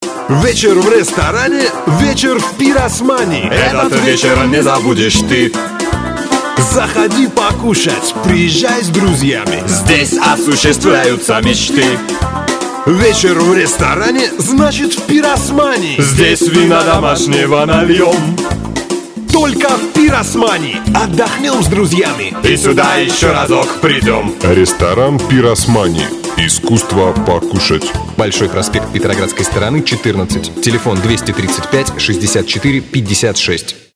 Вечер в ресторане, вечер в пиросмани. Этот вечер не забудешь ты. Заходи покушать, приезжай с друзьями. Здесь осуществляются мечты. Вечер в ресторане, значит в пиросмани. Здесь вина домашнего нальем. Только в пиросмани отдохнем с друзьями. И сюда еще разок придем. Ресторан «Пиросмани». Искусство покушать. Большой проспект Петроградской стороны, 14. Телефон 235 64 56.